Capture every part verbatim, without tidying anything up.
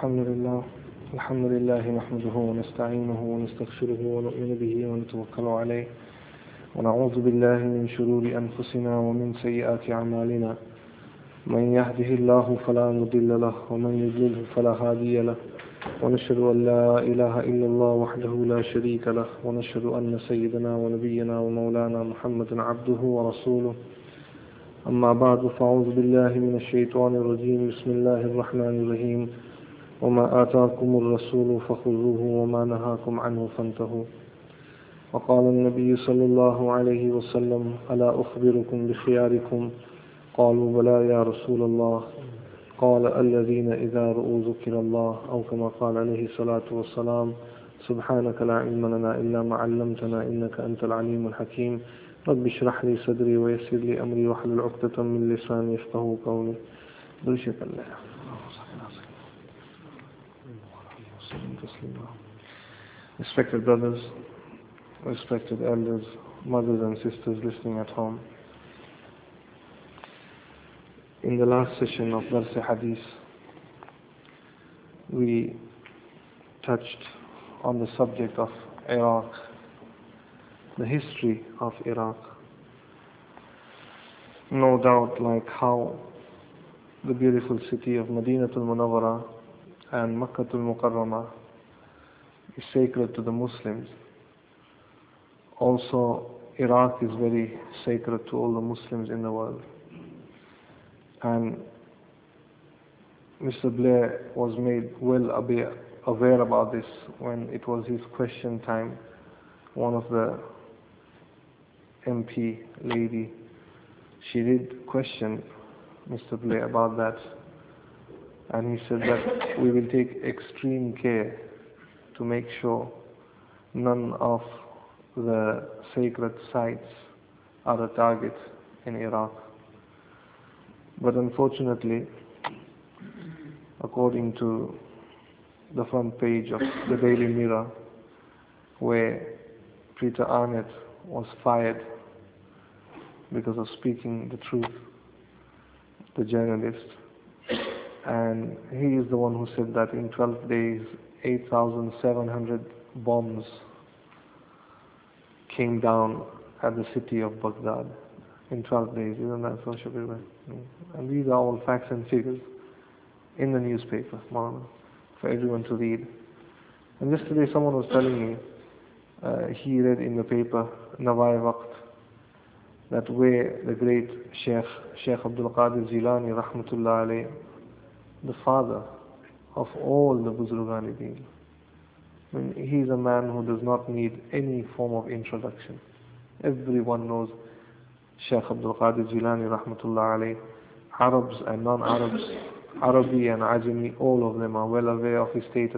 الحمد لله الحمد لله نحمده ونستعينه ونستغفره ونؤمن به ونتوكل عليه ونعوذ بالله من شرور أنفسنا ومن سيئات أعمالنا من يهده الله فلا مضل له ومن يضلله فلا هادي له ونشهد أن لا إله إلا الله وحده لا شريك له ونشهد أن سيدنا ونبينا ومولانا محمد عبده ورسوله أما بعد فأعوذ بالله من الشيطان الرجيم بسم الله الرحمن الرحيم وما آتاكم الرسول فخذوه وما نهاكم عنه فانتهوا وقال النبي صلى الله عليه وسلم ألا أخبركم بخياركم قالوا بلى يا رسول الله قال الذين إذا رؤوا ذكر الله أو كما قال عليه الصلاة والسلام سبحانك لا علم لنا إلا ما علمتنا إنك أنت العليم الحكيم رب اشرح لي صدري ويسر لي أمري واحلل عقدة من لساني يفقهوا قولي برشة الله. Respected brothers, respected elders, mothers and sisters listening at home. In the last session of Dars Hadith, we touched on the subject of Iraq, the history of Iraq. No doubt, like how the beautiful city of Madinatul Munawwara and Makkatul Mukarramah is sacred to the Muslims, also Iraq is very sacred to all the Muslims in the world. And Mister Blair was made well aware about this when it was his question time. One of the M P lady, she did question Mister Blair about that, and he said that we will take extreme care to make sure none of the sacred sites are a target in Iraq. But unfortunately, according to the front page of the Daily Mirror, where Peter Arnett was fired because of speaking the truth, the journalist, and he is the one who said that in twelve days eight thousand seven hundred bombs came down at the city of Baghdad in twelve days. Isn't that so, Shabir? And these are all facts and figures in the newspaper, Maulana, for everyone to read. And yesterday someone was telling me uh, he read in the paper Nawai Waqt that where the great Sheikh Sheikh Abdul Qadir Jilani Rahmatullah alayh, the father of all the Buzurgan Deen, I mean, he's a man who does not need any form of introduction. Everyone knows Sheikh Abdul Qadir Jilani Rahmatullah alayh. Arabs and non-Arabs, Arabi and Ajami, all of them are well aware of his status.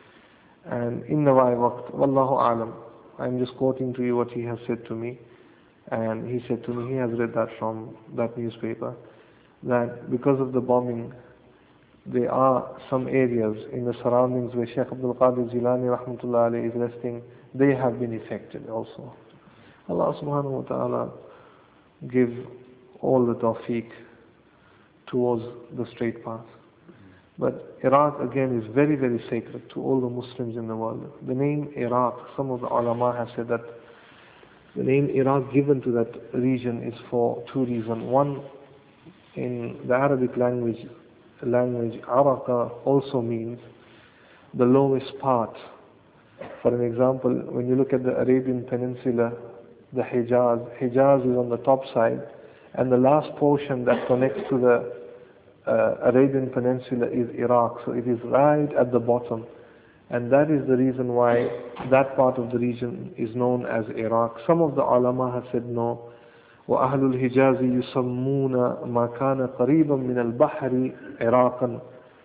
And in Nawai Waqt, Wallahu Alam, I'm just quoting to you what he has said to me. And he said to me, he has read that from that newspaper, that because of the bombing, there are some areas in the surroundings where Sheikh Abdul Qadir Jilani Rahmatullah alayhi is resting, they have been affected also. Allah subhanahu wa ta'ala give all the tawfiq towards the straight path. But Iraq again is very, very sacred to all the Muslims in the world. The name Iraq, some of the ulama have said that the name Iraq given to that region is for two reasons. One, in the Arabic language, language Araqa also means the lowest part. For an example, when you look at the Arabian Peninsula, the Hijaz, Hijaz is on the top side, and the last portion that connects to the uh, Arabian Peninsula is Iraq. So it is right at the bottom. And that is the reason why that part of the region is known as Iraq. Some of the ulama have said no. وَأَهْلُ الْحِجَازِ يُسَمُّونَ مَا كَانَ قَرِيبًا مِنَ الْبَحْرِ عِرَاقًا.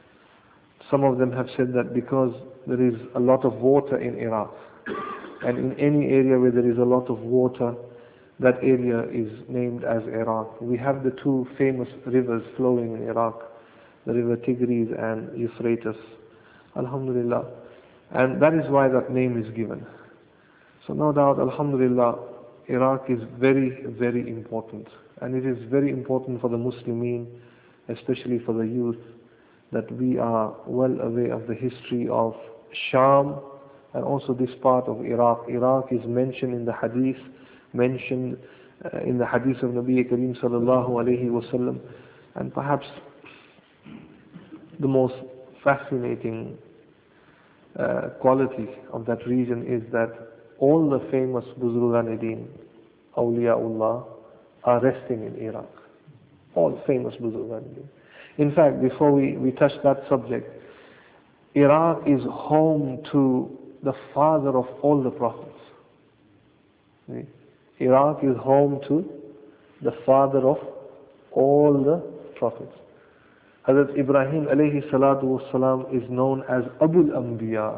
Some of them have said that because there is a lot of water in Iraq, and in any area where there is a lot of water, that area is named as Iraq. We have the two famous rivers flowing in Iraq, the river Tigris and Euphrates. Alhamdulillah. And that is why that name is given. So no doubt, Alhamdulillah, Iraq is very, very important. And it is very important for the Muslimin, especially for the youth, that we are well aware of the history of Sham and also this part of Iraq. Iraq is mentioned in the hadith, mentioned uh, in the hadith of Nabi Kareem sallallahu alayhi wasallam, and perhaps the most fascinating uh, quality of that region is that all the famous Buzurgan-e-Din, Awliyaullah, are resting in Iraq. All famous Buzurgan-e-Din. In fact, before we, we touch that subject, Iraq is home to the father of all the prophets. See? Iraq is home to the father of all the prophets. Hazrat Ibrahim alayhi salatu wasalam is known as Abul Anbiya.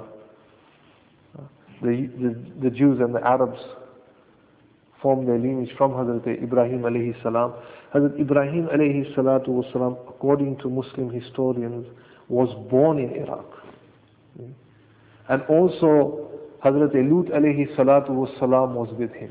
The, the, the Jews and the Arabs form their lineage from Hazrat Ibrahim alayhi salam. Hazrat Ibrahim alayhi salatu wasalam, according to Muslim historians, was born in Iraq. And also Hazrat Lut alayhi salatu wasalam was with him.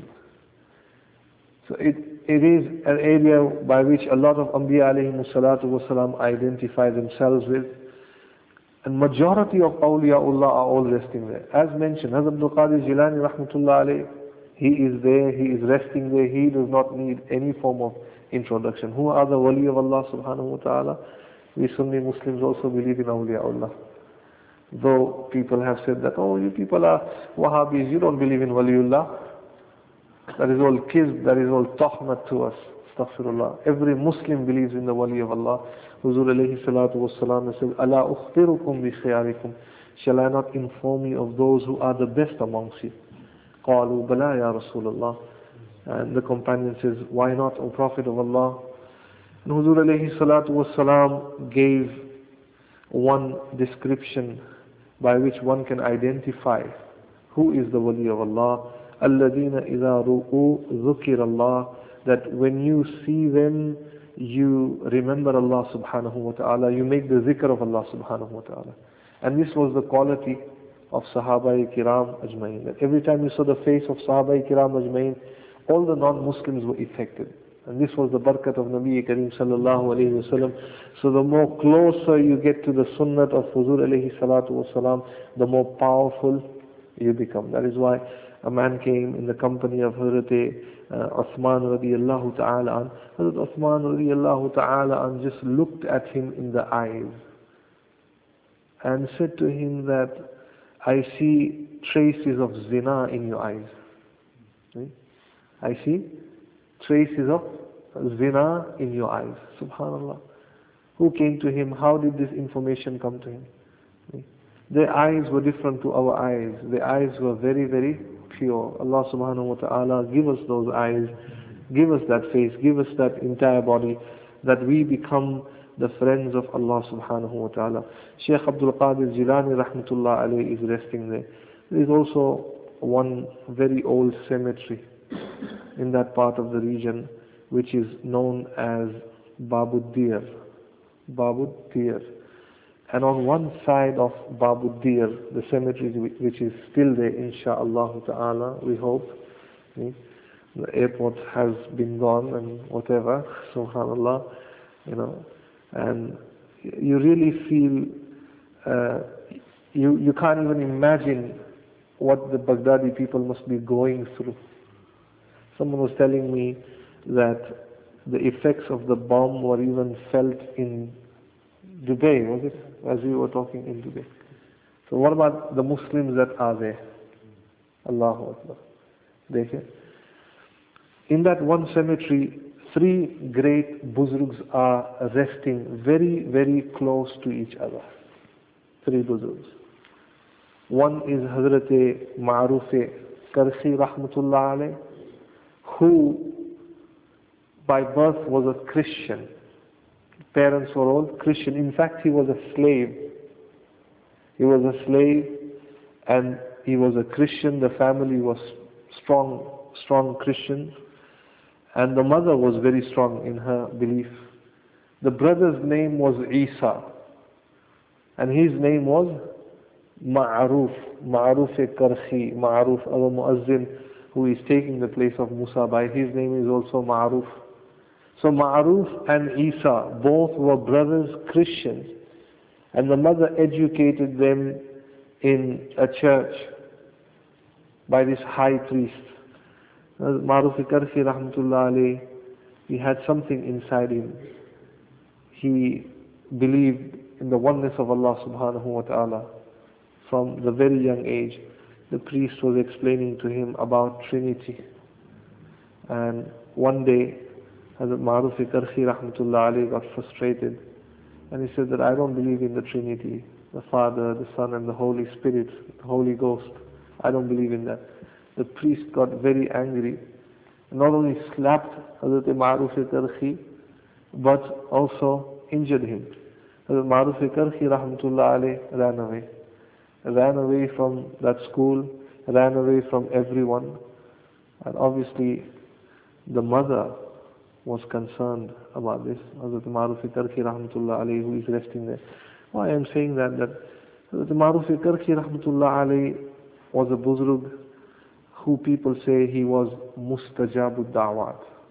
So it, it is an area by which a lot of Anbiya alayhi salatu wasalam identify themselves with. And majority of awliyaullah are all resting there. As mentioned, Hazrat Abdul Qadir Jilani rahmatullah alayhi, he is there, he is resting there, he does not need any form of introduction. Who are the wali of Allah subhanahu wa ta'ala? We Sunni Muslims also believe in awliyaullah. Though people have said that, oh, you people are Wahhabis, you don't believe in waliullah. That is all kizb, that is all tahmat to us. Astaghfirullah. Every Muslim believes in the wali of Allah. Huzur alayhi salatu wassalam says, Ala ukhbirukum bi khiyarikum. Shall I not inform you of those who are the best amongst you? Qalu bala ya Rasulullah. And the companion says, why not, O Prophet of Allah? And Huzur alayhi salatu wassalam gave one description by which one can identify who is the wali of Allah. Alladina idha ru'u dhukir Allah, that when you see them, you remember Allah subhanahu wa ta'ala, you make the zikr of Allah subhanahu wa ta'ala. And this was the quality of Sahaba Kiram Ajmain, that every time you saw the face of Sahaba Kiram Ajmain, all the non-Muslims were affected. And this was the barakat of Nabi Kareem sallallahu alayhi wa sallam. So the more closer you get to the sunnat of Huzur alayhi salatu wa salam, the more powerful you become. That is why a man came in the company of Hazrat uh, Uthman radiyallahu ta'ala an. Hazrat Uthman radiyallahu ta'ala an just looked at him in the eyes and said to him that, I see traces of zina in your eyes. See? I see traces of zina in your eyes. Subhanallah. Who came to him? How did this information come to him? See? Their eyes were different to our eyes. Their eyes were very, very pure. Allah subhanahu wa ta'ala give us those eyes, give us that face, give us that entire body, that we become the friends of Allah subhanahu wa ta'ala. Shaykh Abdul Qadir Jilani rahmatullah alayhi is resting there. There is also one very old cemetery in that part of the region which is known as Babud Dir. Babud Dir. And on one side of Babud Dir, the cemetery which is still there, insha'Allah ta'ala, we hope. The airport has been gone and whatever, subhanallah, you know, and you really feel, uh, you, you can't even imagine what the Baghdadi people must be going through. Someone was telling me that the effects of the bomb were even felt in Dubai, was it? As we were talking in Dubai. So what about the Muslims that are there? Allahu Akbar. Dekhe. In that one cemetery, three great buzurgs are resting very, very close to each other. Three buzurgs. One is Hazrat Ma'ruf Karhi rahmatullah alayh, who by birth was a Christian. Parents were all Christian. In fact, he was a slave. He was a slave and he was a Christian. The family was strong, strong Christians. And the mother was very strong in her belief. The brother's name was Isa. And his name was Ma'ruf. Ma'ruf Karhi. Ma'ruf, our Muazzin, who is taking the place of Musa Bai. His name is also Ma'ruf. So Ma'ruf and Isa, both were brothers Christians. And the mother educated them in a church by this high priest. Ma'ruf Karhi rahmatullah alayhi, he had something inside him. He believed in the oneness of Allah subhanahu wa ta'ala. From the very young age, the priest was explaining to him about Trinity. And one day, Hazrat Ma'ruf Karhi rahmatullah alayhi got frustrated. And he said that I don't believe in the Trinity, the Father, the Son and the Holy Spirit, the Holy Ghost. I don't believe in that. The priest got very angry. Not only slapped Hazrat Ma'ruf Karhi, but also injured him. Hazrat Ma'ruf Karhi rahmatullah alayhi ran away. Ran away from that school, ran away from everyone. And obviously, the mother was concerned about this. Hazrat Ma'ruf Karhi rahmatullah alayhi, who is resting there. Why I am saying that, that Hazrat Ma'ruf Karhi rahmatullah alayhi was a buzrug who people say he was mustajabud da'wat.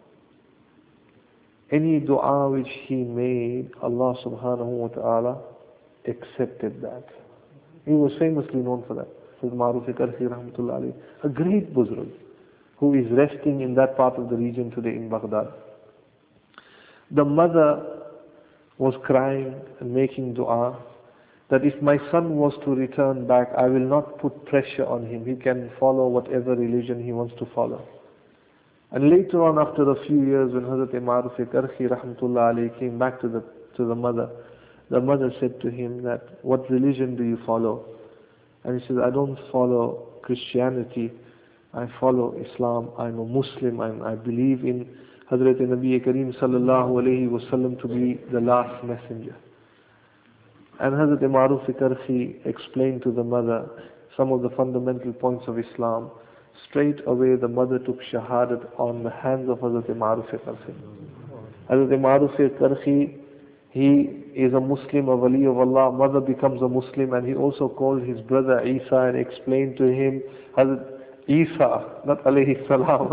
Any dua which he made, Allah subhanahu wa ta'ala accepted that. He was famously known for that. Hazrat Ma'ruf Karhi rahmatullah alayhi, a great buzrug who is resting in that part of the region today in Baghdad. The mother was crying and making dua that if my son was to return back, I will not put pressure on him. He can follow whatever religion he wants to follow. And later on, after a few years, when Hazrat Ma'ruf Karhi rahmatullah alayhi came back to the, to the mother, the mother said to him that, what religion do you follow? And he said, I don't follow Christianity, I follow Islam, I'm a Muslim, and I believe in Hazrat Nabi Kareem sallallahu alayhi wa sallam to be the last messenger. And Hazrat Ma'ruf Karhi explained to the mother some of the fundamental points of Islam. Straight away the mother took shahadat on the hands of Hazrat Ma'ruf Karhi. Hazrat Ma'ruf Karhi, he is a Muslim, a wali of Allah. Mother becomes a Muslim, and he also called his brother Isa and explained to him, Hazrat Isa, not alayhi salam.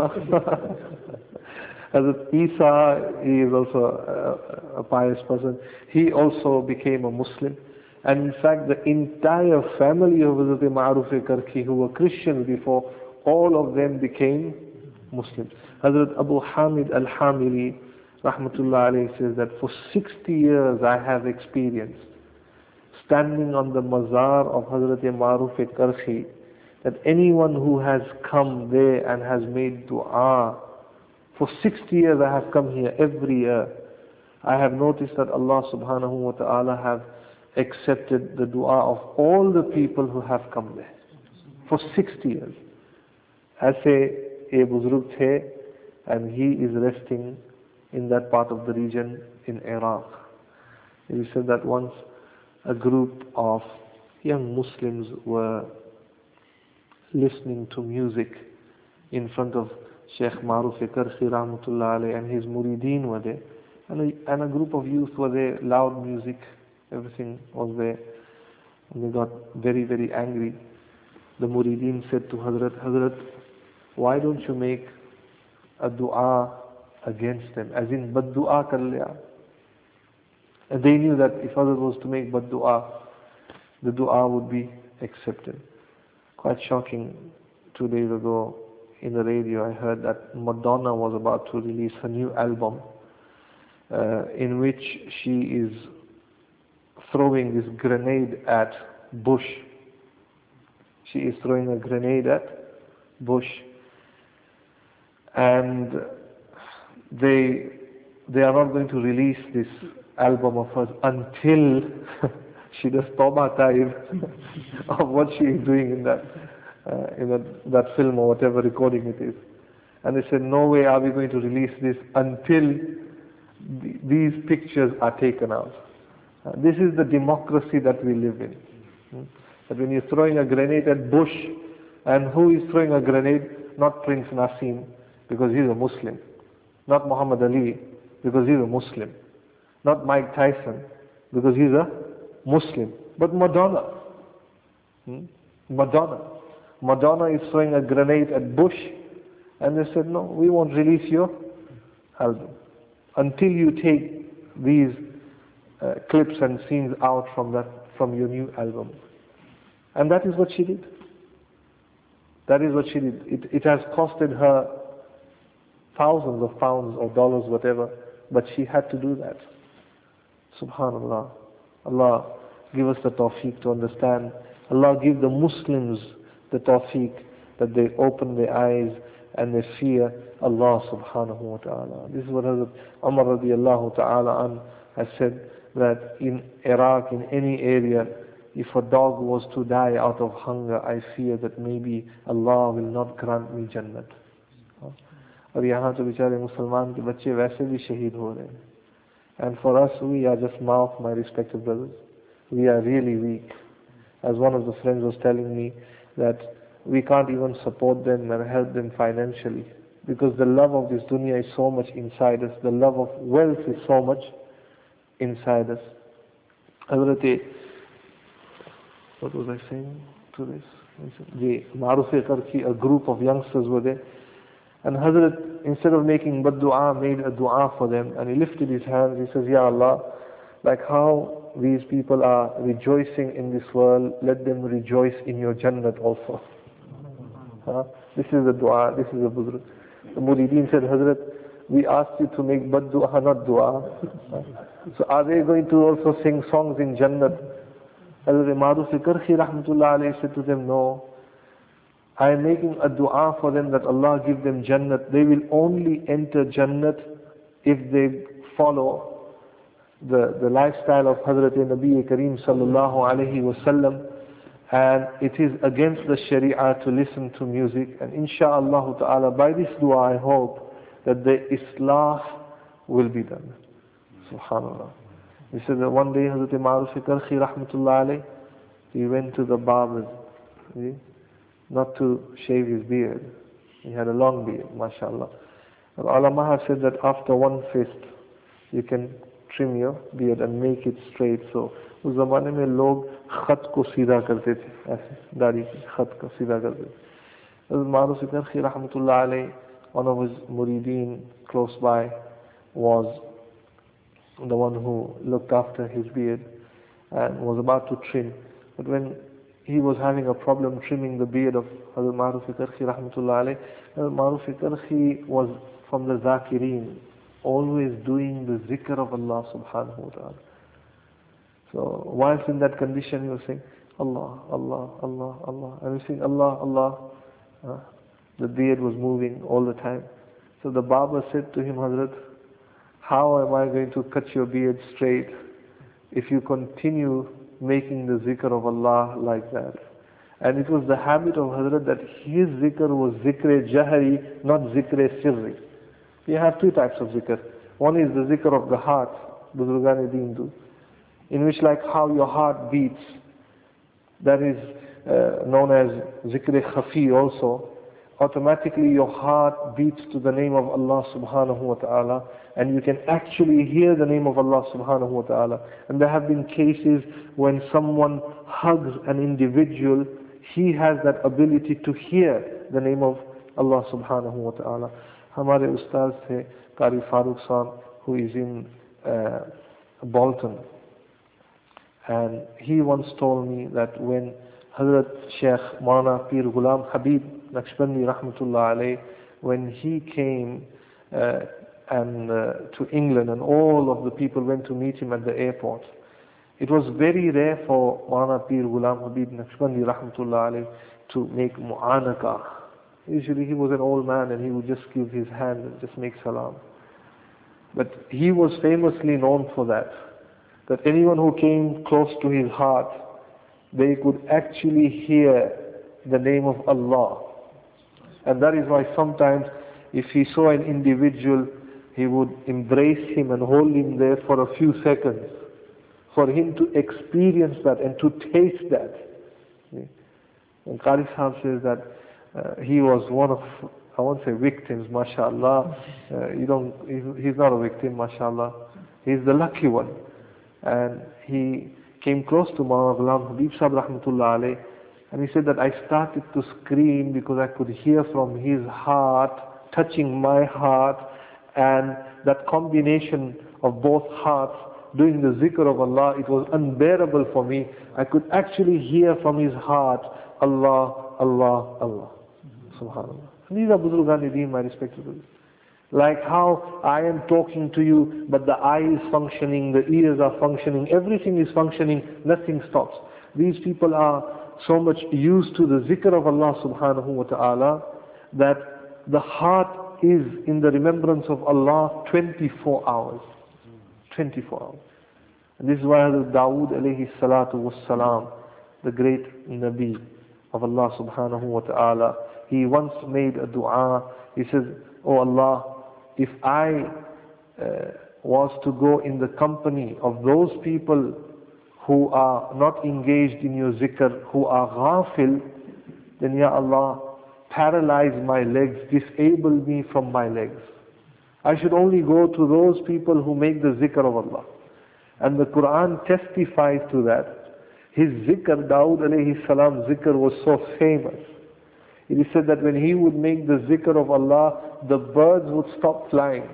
Hazrat Isa, he is also a, a pious person. He also became a Muslim. And in fact, the entire family of Hazrat Ma'ruf Karhi, who were Christians before, all of them became Muslims. Hazrat Abu Hamid al-Hamili, rahmatullah alayhi, says that for sixty years I have experienced, standing on the mazar of Hazrat Ma'ruf Karhi, that anyone who has come there and has made dua, for sixty years I have come here every year, I have noticed that Allah subhanahu wa ta'ala have accepted the dua of all the people who have come there. For sixty years. Aise a buzrug the, and he is resting in that part of the region in Iraq. He said that once a group of young Muslims were listening to music in front of Sheikh Ma'ruf Karhi rahmatullah alayhi, and his murideen were there, and a, and a group of youth were there, loud music, everything was there, and they got very very angry. The murideen said to Hazrat, Hazrat, why don't you make a dua against them, as in bad dua kar liya? And they knew that if Hazrat was to make bad dua, the dua would be accepted. Quite shocking, two days ago in the radio I heard that Madonna was about to release her new album, uh, in which she is throwing this grenade at Bush. She is throwing a grenade at Bush, and they they are not going to release this album of hers until she does tawbah taib of what she is doing in that uh, in that, that film or whatever recording it is. And they said, no way are we going to release this until th these pictures are taken out. Uh, this is the democracy that we live in. Hmm? That when you're throwing a grenade at Bush, and who is throwing a grenade? Not Prince Nassim, because he's a Muslim. Not Muhammad Ali, because he's a Muslim. Not Mike Tyson, because he's a Muslim. But Madonna. Hmm? Madonna. Madonna is throwing a grenade at Bush, and they said, no, we won't release your album until you take these uh, clips and scenes out from that, from your new album. And that is what she did. That is what she did. It, it has costed her thousands of pounds or dollars, whatever, but she had to do that. Subhanallah. Allah give us the tawfiq to understand. Allah give the Muslims the tawfiq that they open their eyes and they fear Allah subhanahu wa ta'ala. This is what Hazrat Umar radiallahu ta'ala an has said, that in Iraq, in any area, if a dog was to die out of hunger, I fear that maybe Allah will not grant me Jannat. और यहाँ तो बेचारे मुसलमान के बच्चे वैसे भी शहीद हो रहे हैं. And for us, we are just mouth, my respected brothers. We are really weak. As one of the friends was telling me, that we can't even support them and help them financially, because the love of this dunya is so much inside us. The love of wealth is so much inside us. Hazrat, what was I saying to this? The Maruf-e-Karki, a group of youngsters were there. And Hazrat, instead of making bad dua, made a dua for them. And he lifted his hands. He says, Ya Allah, like how these people are rejoicing in this world, let them rejoice in your Jannat also. Huh? This is the dua, this is the Buzruk. The Murideen said, Hazrat, we asked you to make bad dua, not dua. So are they going to also sing songs in Jannat? Hazrat Maruf-e-Karki rahmatullah alayhi said to them, no. I am making a dua for them that Allah give them Jannat. They will only enter Jannat if they follow the, the lifestyle of Hazrat Nabi Kareem sallallahu alayhi wasallam. And it is against the Sharia to listen to music. And insha'Allah ta'ala, by this dua I hope that the Islah will be done. Subhanallah. He said that one day Hazrat Maruf-e-Karki rahmatullah alayhi, he went to the barbers. See? Not to shave his beard. He had a long beard, mashallah. The ulama have said that after one fist, you can trim your beard and make it straight. So, उस ज़माने में लोग खत को सीधा करते थे, ऐसे दाढ़ी की खत को सीधा करते थे. Maruf-e-Karki rahmatullah alayhi, one of his murideen close by was the one who looked after his beard and was about to trim. But when he was having a problem trimming the beard of Hazrat Maruf-e-Karki rahmatullah alayhi, Hazrat Maruf-e-Karki was from the Zakireen, always doing the zikr of Allah subhanahu wa ta'ala. So whilst in that condition he was saying, Allah, Allah, Allah, Allah. And he was saying, Allah, Allah. Uh, the beard was moving all the time. So the Baba said to him, Hazrat, how am I going to cut your beard straight if you continue making the zikr of Allah like that? And it was the habit of Hazrat that his zikr was zikr jahri, not zikr sirri. You have two types of zikr. One is the zikr of the heart, Buzurgan Deen do, in which like how your heart beats, that is uh, known as zikr khafi also. Automatically your heart beats to the name of Allah subhanahu wa ta'ala, and you can actually hear the name of Allah subhanahu wa ta'ala. And there have been cases when someone hugs an individual, he has that ability to hear the name of Allah subhanahu wa ta'ala. Hamare ustaz the Qari Farooq Sahab, who is in uh, Bolton, and he once told me that when Hazrat Sheikh Maulana Pir Ghulam Habib Naqshbandi rahmatullah alayh, when he came uh, and uh, to England, and all of the people went to meet him at the airport, it was very rare for Maulana Pir Ghulam Habib Naqshbandi rahmatullah alayh to make mu'anaka. Usually he was an old man and he would just give his hand and just make salam. But he was famously known for that, that anyone who came close to his heart, they could actually hear the name of Allah. And that is why sometimes if he saw an individual, he would embrace him and hold him there for a few seconds, for him to experience that and to taste that. And Qari Sahib says that uh, he was one of, I won't say victims, mashallah. Uh, you don't, he's not a victim, mashallah. He's the lucky one. And he came close to Maulana Ghulam Habib Sahib rahmatullah alayh, and he said that I started to scream because I could hear from his heart touching my heart, and that combination of both hearts doing the zikr of Allah, it was unbearable for me. I could actually hear from his heart, Allah, Allah, Allah. Subhanallah. And these are Buzurgan Deen, my respected brothers. Like how I am talking to you, but the eye is functioning, the ears are functioning, everything is functioning, nothing stops. These people are so much used to the zikr of Allah subhanahu wa ta'ala that the heart is in the remembrance of Allah twenty-four hours. twenty-four hours. And this is why Hazrat Dawood alayhi salatu was salam, the great Nabi of Allah subhanahu wa ta'ala, he once made a dua. He says, Oh Allah, if I uh, was to go in the company of those people who are not engaged in your zikr, who are ghafil, then Ya Allah, paralyze my legs, disable me from my legs. I should only go to those people who make the zikr of Allah. And the Quran testifies to that. His zikr, Dawood alayhi salam zikr, was so famous. It is said that when he would make the zikr of Allah, the birds would stop flying.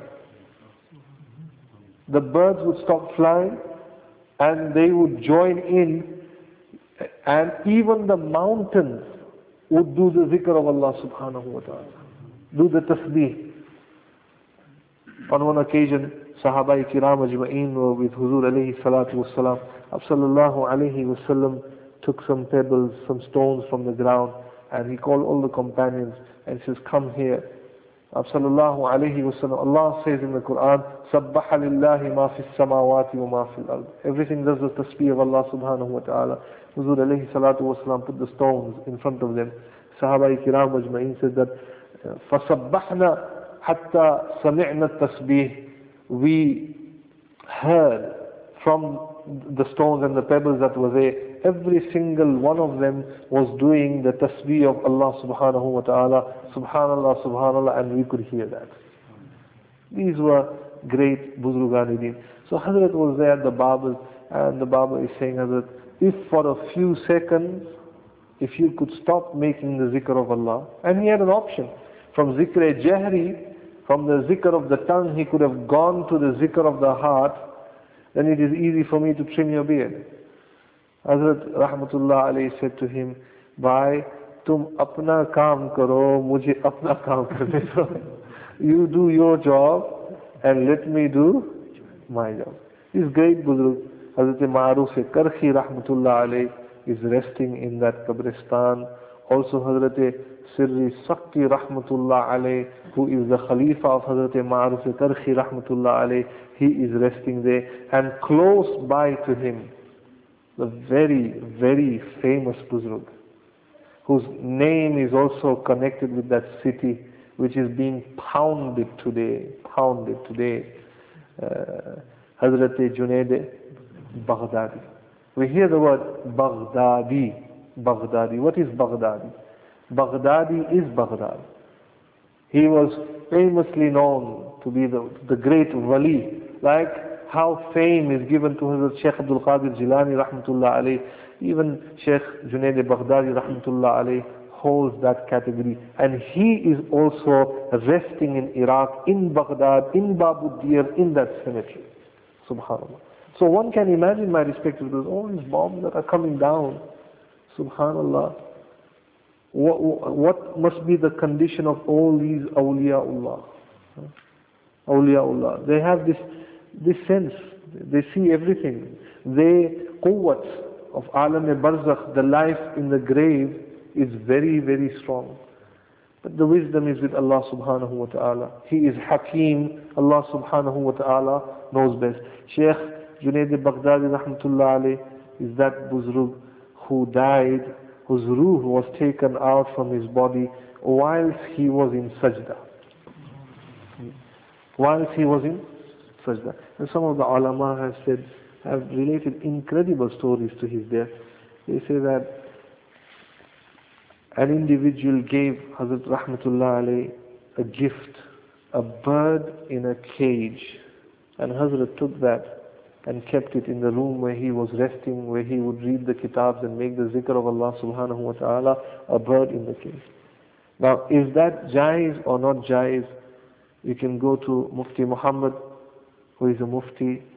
The birds would stop flying and they would join in, and even the mountains would do the zikr of Allah subhanahu wa ta'ala, do the tasbih. On one occasion, Sahaba Kiram Ajma'een were with Huzur alayhi salatu wassalam. Sallallahu alayhi wasallam took some pebbles, some stones from the ground, and he called all the companions and says, come here. Sallallahu alayhi wasallam, Allah says in the Quran, Sabbaha lillahi ma fi samawati wa ma fi al-ard. Everything does the tasbih of Allah subhanahu wa ta'ala. Huzur alayhi salatu wasalam put the stones in front of them. Sahaba Kiram Ajma'een said that, فَصَبَّحْنَا حَتَّى سَمِعْنَا التَّسْبِيحِ. We heard from the stones and the pebbles that were there, every single one of them was doing the tasbih of Allah subhanahu wa ta'ala, subhanallah, subhanallah, and we could hear that. These were great Buzurgan Deen. So Hazrat was there at the Baba, and the Baba is saying, Hazrat, if for a few seconds, if you could stop making the zikr of Allah, and he had an option. From zikr-e-jahri, from the zikr of the tongue, he could have gone to the zikr of the heart, then it is easy for me to trim your beard. Hazrat Rahmatullah alayhi said to him, Bhai, tum apna kaam karo, mujhe apna kaam karne do. You do your job and let me do my job. This great Buzurg, Hazrat Ma'aruf Karhi Rahmatullah alayhi, is resting in that Qabristan. Also Hazrat Sirri Sakti Rahmatullah alayhi, who is the Khalifa of Hazrat Ma'aruf Karhi Rahmatullah alayhi, he is resting there. And close by to him, the very, very famous Buzurg, whose name is also connected with that city, which is being pounded today, pounded today, uh, Hazrat Junaid Baghdadi. We hear the word Baghdadi, Baghdadi. What is Baghdadi? Baghdadi is Baghdad. He was famously known to be the, the great wali, like how fame is given to Hazrat Shaykh Abdul Qadir Jilani Rahmatullah alayhi. Even Shaykh Junaid Baghdadi Rahmatullah alayhi holds that category. And he is also resting in Iraq, in Baghdad, in Babu Dir, in that cemetery. Subhanallah. So one can imagine, my respected brothers, all these bombs that are coming down. Subhanallah. What, what must be the condition of all these awliyaullah? Awliyaullah. They have this, this sense. They see everything. They, quwwat of alam-e-barzakh, the life in the grave, is very, very strong. But the wisdom is with Allah subhanahu wa ta'ala. He is Hakim. Allah subhanahu wa ta'ala knows best. Shaykh Junaid Baghdadi rahmatullah alayh is that Buzrug who died, whose ruh was taken out from his body whilst he was in sajda. Whilst he was in sajda. And some of the ulama have said, have related incredible stories to his death. They say that an individual gave Hazrat Rahmatullah alayhi a gift, a bird in a cage. And Hazrat took that and kept it in the room where he was resting, where he would read the kitabs and make the zikr of Allah subhanahu wa ta'ala, a bird in the cage. Now, is that jaiz or not jaiz? You can go to Mufti Muhammad, who is a Mufti,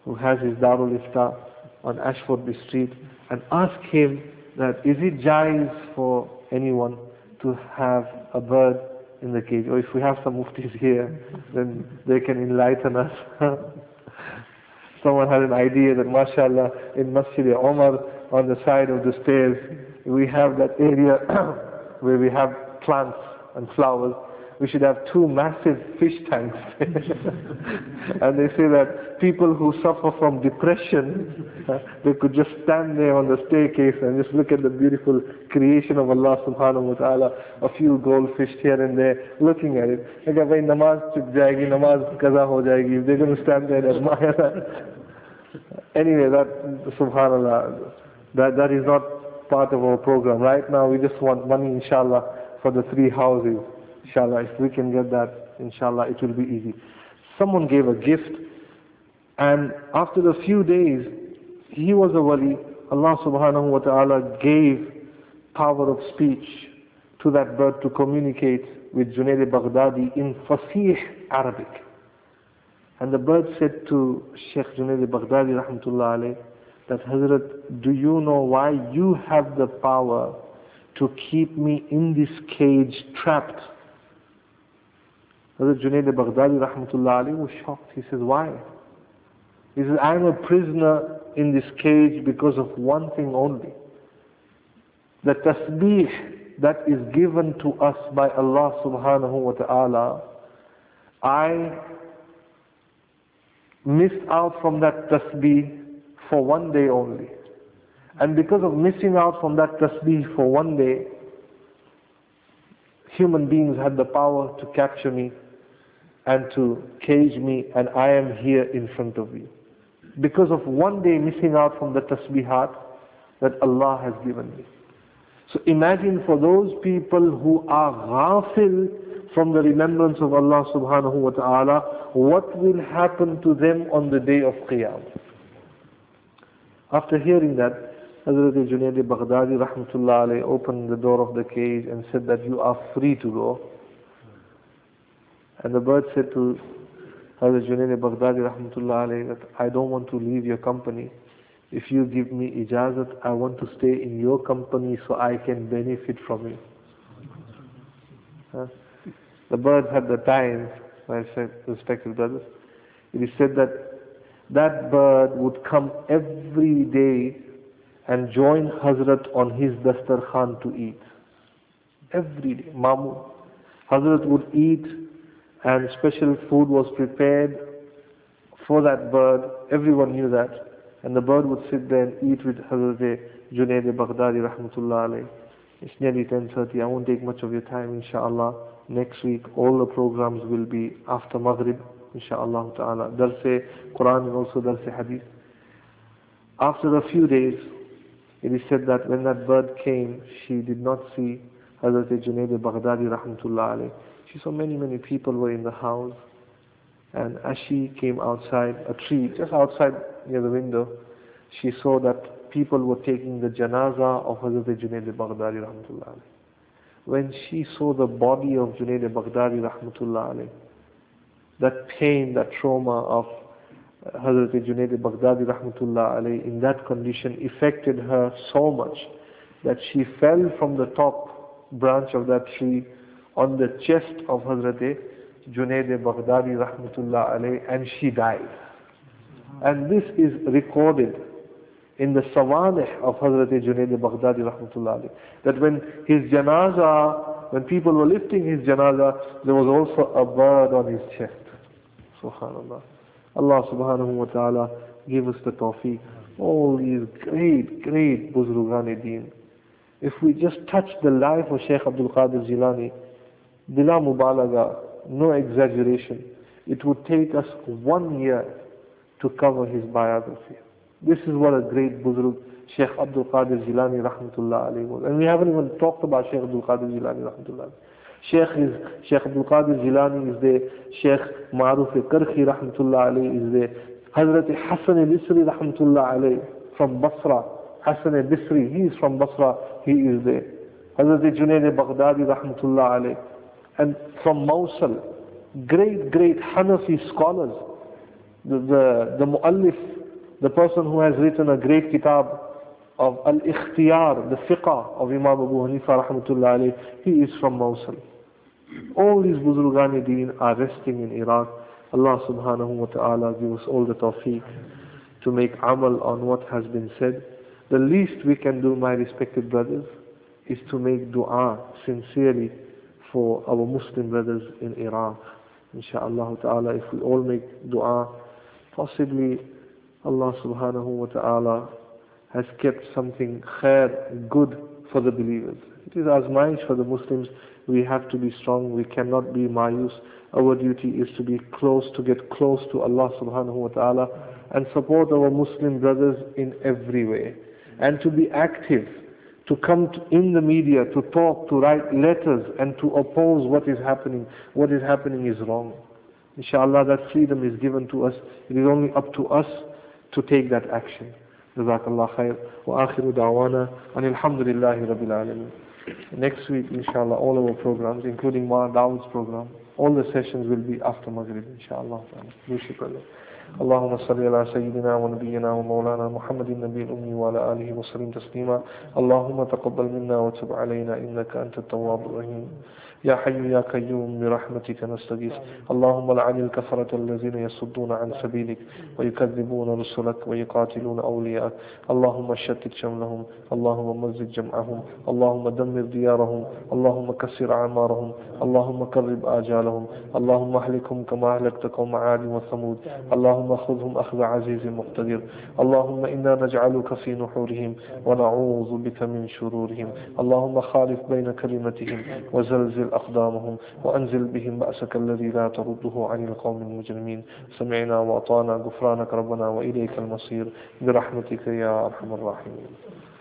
who has his Darul Ifta on Ashford Street, and ask him that is it jais for anyone to have a bird in the cage? Or if we have some muftis here, then they can enlighten us. Someone had an idea that, mashallah, in Masjid Omar, on the side of the stairs, we have that area where we have plants and flowers. We should have two massive fish tanks. And they say that people who suffer from depression, uh, they could just stand there on the staircase and just look at the beautiful creation of Allah subhanahu wa ta'ala, a few goldfish here and there, looking at it. They go, "Bhai, namaz chuk jayegi, namaz kaza ho jayegi." They're going to stand there and admire that. Anyway, that, subhanallah, that, that is not part of our program. Right now, we just want money, inshallah, for the three houses. Inshallah, if we can get that, inshallah, it will be easy. Someone gave a gift, and after a few days, he was a wali. Allah subhanahu wa ta'ala gave power of speech to that bird to communicate with Junaid Baghdadi in Fasih Arabic. And the bird said to Sheikh Junaid Baghdadi rahmatullah alayh, that Hazrat, do you know why you have the power to keep me in this cage trapped? Hazrat Junaid Baghdadi rahmatullah alayhi was shocked. He says, why? He says, I am a prisoner in this cage because of one thing only. The tasbih that is given to us by Allah subhanahu wa ta'ala, I missed out from that tasbih for one day only. And because of missing out from that tasbih for one day, human beings had the power to capture me and to cage me, and I am here in front of you. Because of one day missing out from the tasbihat that Allah has given me. So imagine for those people who are ghafil from the remembrance of Allah subhanahu wa ta'ala, what will happen to them on the day of Qiyamah. After hearing that, Hazrat Junaid Baghdadi rahmatullah alayhi opened the door of the cage and said that you are free to go. And the bird said to Hazrat Junaid Baghdadi rahmatullah alayhi that I don't want to leave your company. If you give me ijazat, I want to stay in your company so I can benefit from it. Huh? The bird had the Times, my respected brothers. It is said that that bird would come every day and join Hazrat on his dastarkhan to eat. Every day, Mamun. Hazrat would eat, and special food was prepared for that bird. Everyone knew that. And the bird would sit there and eat with Hazrat Junaid Baghdadi rahmatullah alayh. It's nearly ten thirty. I won't take much of your time, inshallah. Next week, all the programs will be after Maghrib, inshallah ta'ala. Darse Quran and also Darse Hadith. After a few days, it is said that when that bird came, she did not see Hazrat Junaid Baghdadi rahmatullah alayh. She saw many, many people were in the house. And as she came outside, a tree, just outside near the window, she saw that people were taking the janazah of Hazrat Junaid Baghdadi rahmatullah alayh. When she saw the body of Junaid Baghdadi rahmatullah alayh, that pain, that trauma of Hazrat Junaid Baghdadi rahmatullah alayh in that condition affected her so much that she fell from the top branch of that tree on the chest of Hazrat Junaid Baghdadi rahmatullah alayh, and she died. And this is recorded in the Sawanih of Hazrat Junaid Baghdadi rahmatullah alayh, that when his janazah, when people were lifting his janazah, there was also a bird on his chest. Subhanallah. Allah subhanahu wa ta'ala give us the tawfiq. All these great, great Buzrugan Deen. If we just touch the life of Shaykh Abdul Qadir Jilani, bila mubalaga, no exaggeration, it would take us one year to cover his biography. This is what a great Buzrug Shaykh Abdul Qadir Jilani rahmatullah alayhi was. And we haven't even talked about Shaykh Abdul Qadir Jilani rahmatullah alayhi. Shaykh is Shaykh Abdul Qadir Jilani is there, Shaykh Ma'ruf Karhi rahmatullah alayhi is there, Hazrat Hassan al-Bisri rahmatullah alayhi from Basra, Hassan al-Bisri, he is from Basra, he is there. Hazrat Junaid Baghdadi rahmatullah alayhi. And from Mosul, great, great Hanafi scholars, the, the, the Mu'allif The person who has written a great kitab of Al-Ikhtiyar, the fiqh of Imam Abu Hanifa rahmatullah alayh, he is from Mosul. All these Buzurgani Deen are resting in Iraq. Allah subhanahu wa ta'ala give us all the tawfiq to make amal on what has been said. The least we can do, my respected brothers, is to make dua sincerely for our Muslim brothers in Iraq. Insha'Allah ta'ala, if we all make dua, possibly Allah subhanahu wa ta'ala has kept something khair, good for the believers. It is azmaish for the Muslims. We have to be strong. We cannot be mayus. Our duty is to be close, to get close to Allah subhanahu wa ta'ala and support our Muslim brothers in every way. And to be active, to come to, in the media, to talk, to write letters and to oppose what is happening. What is happening is wrong. Inshallah, that freedom is given to us. It is only up to us to take that action. Jazakallah khair. Wa akhiru da'wana and alhamdulillahi rabbil alameen. Next week, inshallah, all our programs, including Ma Dawood's program, all the sessions will be after Maghrib, inshallah. اللهم صل على سيدنا ونبينا ومولانا محمد النبي الأمي وعلى آله وسلم تسليما. اللهم تقبل منا وتب علينا إنك أنت التواب الرحيم. يا حي يا قيوم برحمتك نستغيث. اللهم لعن الكفرة الذين يصدون عن سبيلك ويكذبون رسلك ويقاتلون أولياءك. اللهم شتت شملهم، اللهم مزق جمعهم، اللهم دمر ديارهم، اللهم كسر أعمارهم، اللهم قرب آجالهم، اللهم اهلكهم كما أهلكت قوم عاد وثمود، اللهم خذهم أخذ عزيز مقتدر. اللهم إنا نجعلك في نحورهم ونعوذ بك من شرورهم. اللهم خالف بين كلمتهم وزلزل أقدامهم وأنزل بهم بأسك الذي لا ترده عن القوم المجرمين. سمعنا وأطعنا غفرانك ربنا وإليك المصير برحمتك يا أرحم الراحمين.